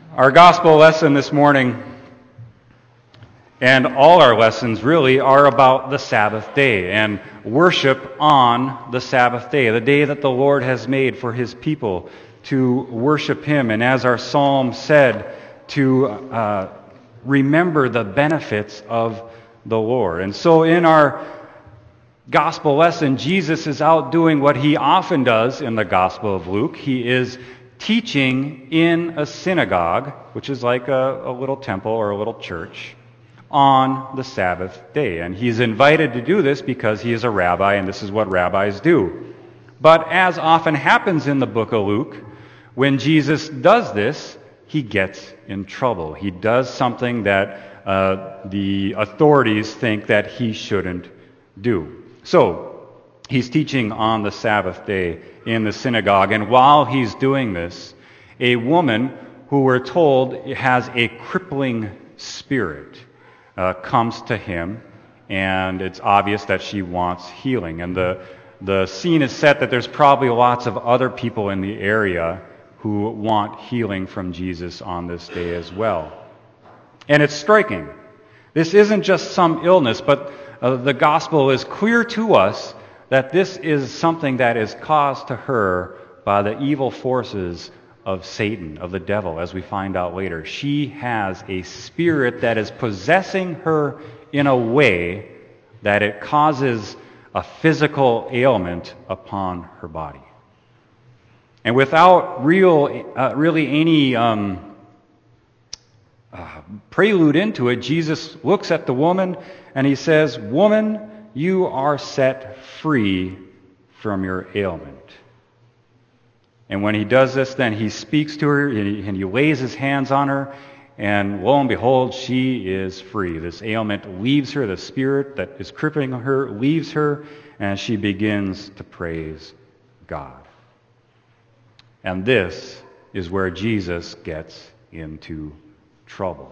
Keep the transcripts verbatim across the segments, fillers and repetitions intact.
Our gospel lesson this morning, and all our lessons really, are about the Sabbath day and worship on the Sabbath day, the day that the Lord has made for His people to worship Him. And as our psalm said, to uh, remember the benefits of the Lord. And so in our gospel lesson, Jesus is out doing what He often does in the Gospel of Luke. He is teaching in a synagogue, which is like a, a little temple or a little church, on the Sabbath day. And he's invited to do this because he is a rabbi, and this is what rabbis do. But as often happens in the book of Luke, when Jesus does this, he gets in trouble. He does something that uh, the authorities think that he shouldn't do. So, he's teaching on the Sabbath day in the synagogue, and while he's doing this, a woman who we're told has a crippling spirit uh, comes to him, and it's obvious that she wants healing. And the, the scene is set that there's probably lots of other people in the area who want healing from Jesus on this day as well. And it's striking. This isn't just some illness, but uh, the gospel is clear to us that this is something that is caused to her by the evil forces of Satan, of the devil, as we find out later. She has a spirit that is possessing her in a way that it causes a physical ailment upon her body. And without real, uh, really any um, uh, prelude into it, Jesus looks at the woman and he says, "Woman, you are set free from your ailment." And when he does this, then he speaks to her and he, and he lays his hands on her, and lo and behold, she is free. This ailment leaves her, the spirit that is crippling her leaves her, and she begins to praise God. And this is where Jesus gets into trouble.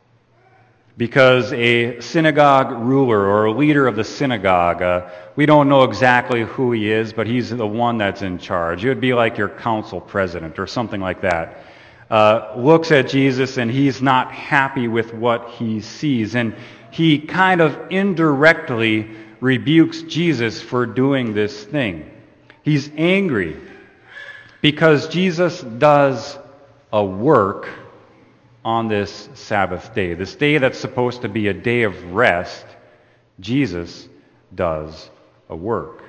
Because a synagogue ruler or a leader of the synagogue, uh, we don't know exactly who he is, but he's the one that's in charge. It would be like your council president or something like that. Uh, looks at Jesus and he's not happy with what he sees. And he kind of indirectly rebukes Jesus for doing this thing. He's angry because Jesus does a work on this Sabbath day. This day that's supposed to be a day of rest, Jesus does a work.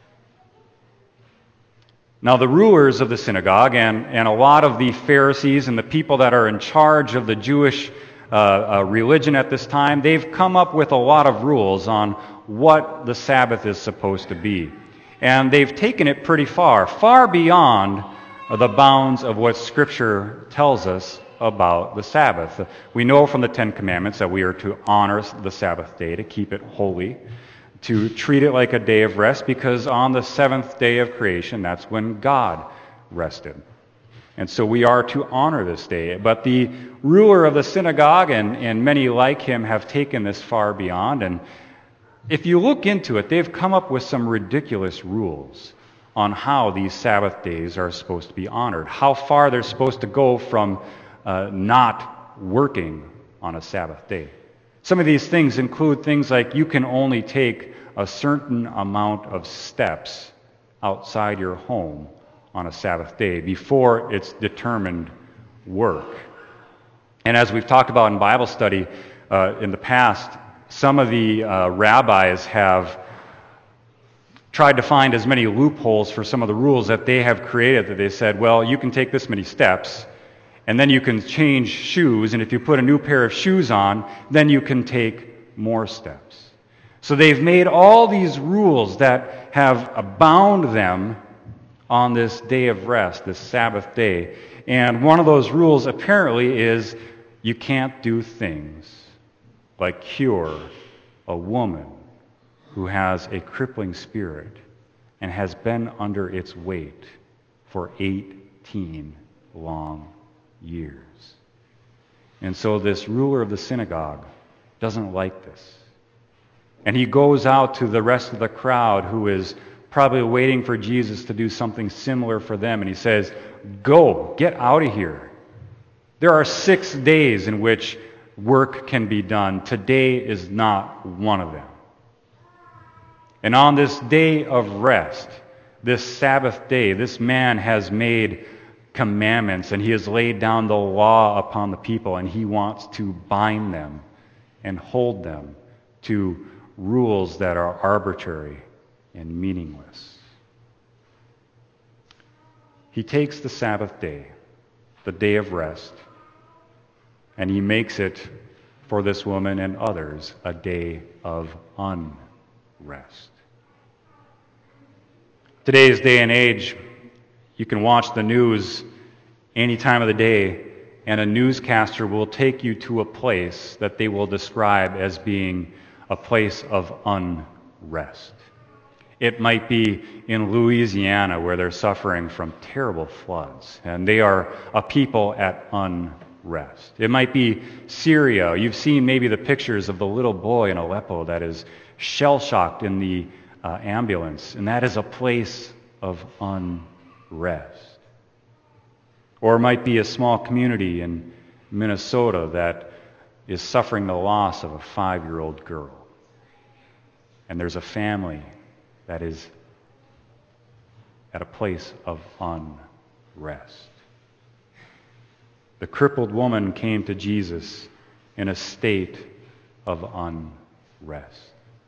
Now, the rulers of the synagogue and, and a lot of the Pharisees and the people that are in charge of the Jewish uh, uh, religion at this time, they've come up with a lot of rules on what the Sabbath is supposed to be. And they've taken it pretty far, far beyond the bounds of what Scripture tells us about the Sabbath. We know from the Ten Commandments that we are to honor the Sabbath day, to keep it holy, to treat it like a day of rest, because on the seventh day of creation, that's when God rested. And so we are to honor this day. But the ruler of the synagogue and, and many like him have taken this far beyond. And if you look into it, they've come up with some ridiculous rules on how these Sabbath days are supposed to be honored, how far they're supposed to go from Uh, not working on a Sabbath day. Some of these things include things like you can only take a certain amount of steps outside your home on a Sabbath day before it's determined work. And as we've talked about in Bible study uh, in the past, some of the uh, rabbis have tried to find as many loopholes for some of the rules that they have created, that they said, well, you can take this many steps, and then you can change shoes, and if you put a new pair of shoes on, then you can take more steps. So they've made all these rules that have bound them on this day of rest, this Sabbath day. And one of those rules apparently is you can't do things like cure a woman who has a crippling spirit and has been under its weight for eighteen long years. And so this ruler of the synagogue doesn't like this. And he goes out to the rest of the crowd who is probably waiting for Jesus to do something similar for them. And he says, "Go, get out of here. There are six days in which work can be done. Today is not one of them. And on this day of rest, this Sabbath day, this man has made commandments, and he has laid down the law upon the people, and he wants to bind them and hold them to rules that are arbitrary and meaningless. He takes the Sabbath day, the day of rest, and he makes it for this woman and others a day of unrest. Today's day and age, you can watch the news any time of the day, and a newscaster will take you to a place that they will describe as being a place of unrest. It might be in Louisiana, where they're suffering from terrible floods, and they are a people at unrest. It might be Syria. You've seen maybe the pictures of the little boy in Aleppo that is shell-shocked in the uh, ambulance, and that is a place of unrest. Or it might be a small community in Minnesota that is suffering the loss of a five-year-old girl. And there's a family that is at a place of unrest. The crippled woman came to Jesus in a state of unrest.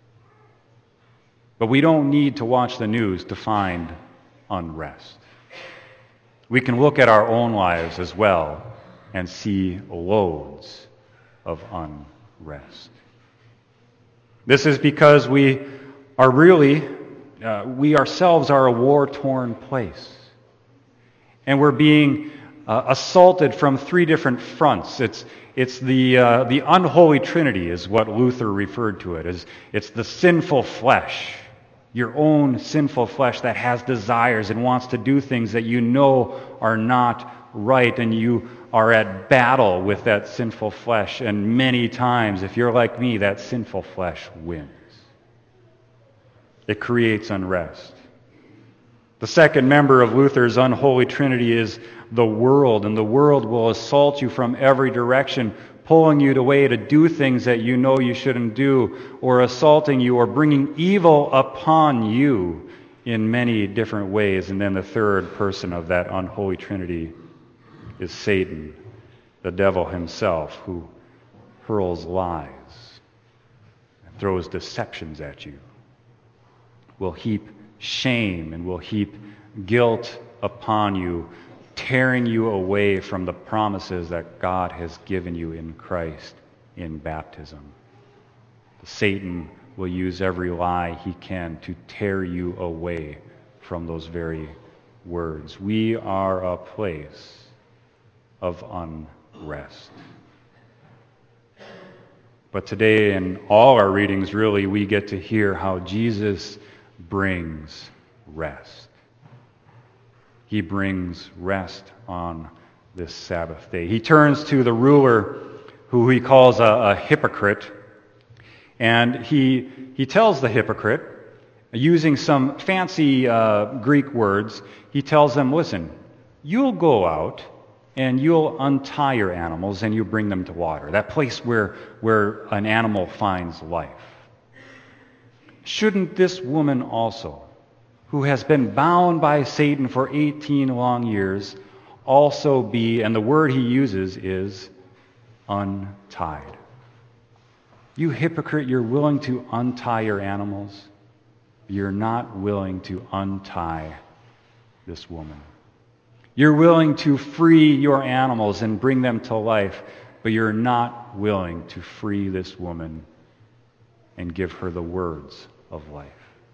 But we don't need to watch the news to find unrest. We can look at our own lives as well and see loads of unrest. This is because we are really, uh, we ourselves are a war-torn place. And we're being uh, assaulted from three different fronts. It's it's the uh, the unholy trinity is what Luther referred to it as. It's the sinful flesh, your own sinful flesh that has desires and wants to do things that you know are not right, and you are at battle with that sinful flesh. And many times, if you're like me, that sinful flesh wins. It creates unrest. The second member of Luther's unholy trinity is the world, and the world will assault you from every direction, pulling you away to do things that you know you shouldn't do, or assaulting you, or bringing evil upon you in many different ways. And then the third person of that unholy trinity is Satan, the devil himself, who hurls lies and throws deceptions at you, will heap shame and will heap guilt upon you, tearing you away from the promises that God has given you in Christ in baptism. Satan will use every lie he can to tear you away from those very words. We are a place of unrest. But today, in all our readings, really, we get to hear how Jesus brings rest. He brings rest on this Sabbath day. He turns to the ruler, who he calls a, a hypocrite, and he he tells the hypocrite, using some fancy uh, Greek words, he tells them, listen, you'll go out and you'll untie your animals and you bring them to water, that place where, where an animal finds life. Shouldn't this woman also, who has been bound by Satan for eighteen long years, also be, and the word he uses is untied? You hypocrite, you're willing to untie your animals. You're not willing to untie this woman. You're willing to free your animals and bring them to life, but you're not willing to free this woman and give her the words of life.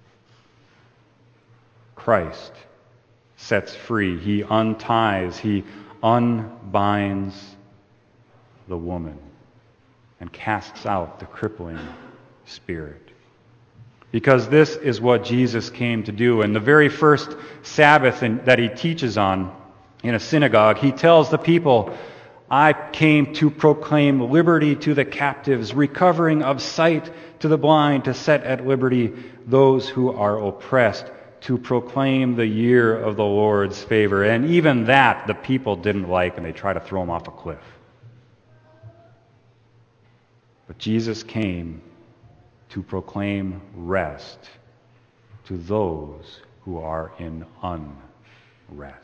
Christ sets free. He unties, he unbinds the woman and casts out the crippling spirit. Because this is what Jesus came to do. And the very first Sabbath in, that he teaches on in a synagogue, he tells the people, I came to proclaim liberty to the captives, recovering of sight to the blind, to set at liberty those who are oppressed, to proclaim the year of the Lord's favor. And even that the people didn't like, and they tried to throw him off a cliff. But Jesus came to proclaim rest to those who are in unrest.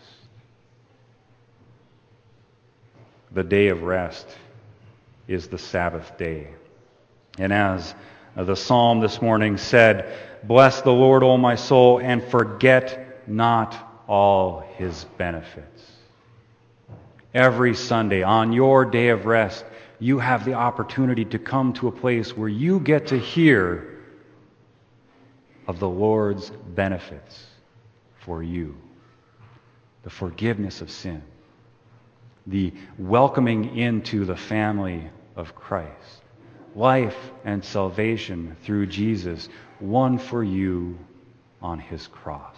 The day of rest is the Sabbath day. And as the psalm this morning said, "Bless the Lord, O my soul, and forget not all his benefits." Every Sunday, on your day of rest, you have the opportunity to come to a place where you get to hear of the Lord's benefits for you. The forgiveness of sin, the welcoming into the family of Christ, life and salvation through Jesus, won for you on his cross.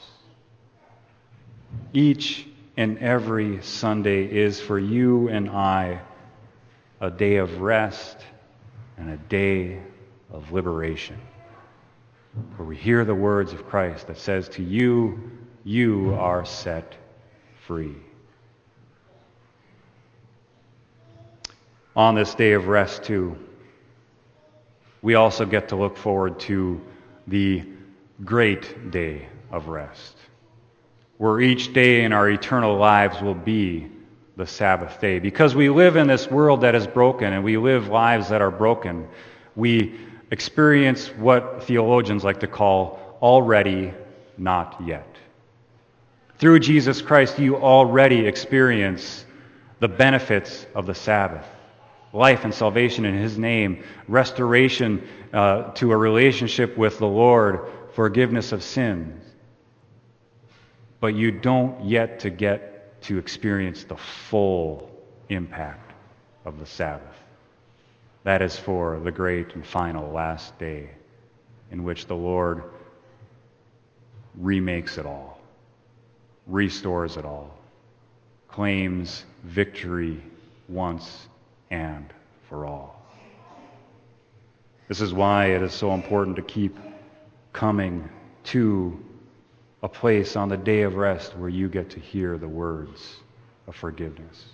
Each and every Sunday is for you and I a day of rest and a day of liberation, where we hear the words of Christ that says to you, you are set free. On this day of rest, too, we also get to look forward to the great day of rest, where each day in our eternal lives will be the Sabbath day. Because we live in this world that is broken, and we live lives that are broken, we experience what theologians like to call already not yet. Through Jesus Christ, you already experience the benefits of the Sabbath. Life and salvation in his name, restoration uh, to a relationship with the Lord, forgiveness of sins. But you don't yet to get to experience the full impact of the Sabbath. That is for the great and final last day in which the Lord remakes it all, restores it all, claims victory once and for all. This is why it is so important to keep coming to a place on the day of rest where you get to hear the words of forgiveness.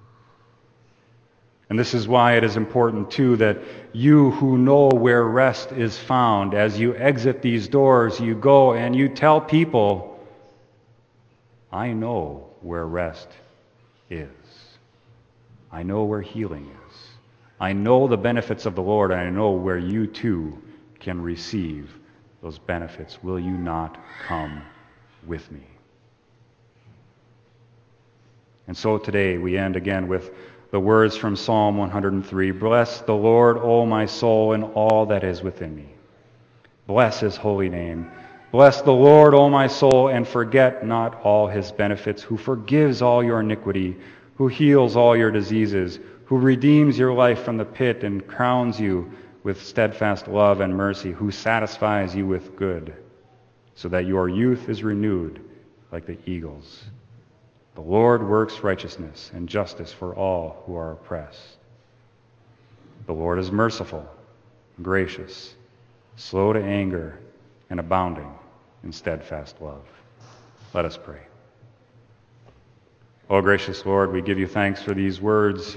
And this is why it is important, too, that you who know where rest is found, as you exit these doors, you go and you tell people, I know where rest is. I know where healing is. I know the benefits of the Lord, and I know where you too can receive those benefits. Will you not come with me? And so today we end again with the words from Psalm one hundred three. Bless the Lord, O my soul, and all that is within me. Bless his holy name. Bless the Lord, O my soul, and forget not all his benefits, who forgives all your iniquity, who heals all your diseases, who redeems your life from the pit and crowns you with steadfast love and mercy, who satisfies you with good, so that your youth is renewed like the eagles. The Lord works righteousness and justice for all who are oppressed. The Lord is merciful, gracious, slow to anger, and abounding in steadfast love. Let us pray. O gracious Lord, we give you thanks for these words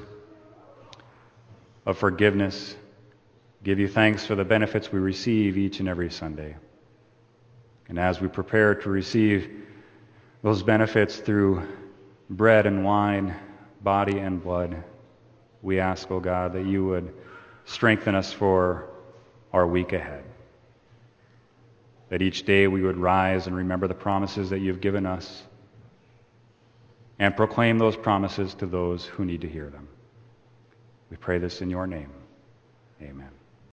of forgiveness. Give you thanks for the benefits we receive each and every Sunday. And as we prepare to receive those benefits through bread and wine, body and blood, we ask, O God, that you would strengthen us for our week ahead. That each day we would rise and remember the promises that you've given us and proclaim those promises to those who need to hear them. We pray this in your name. Amen.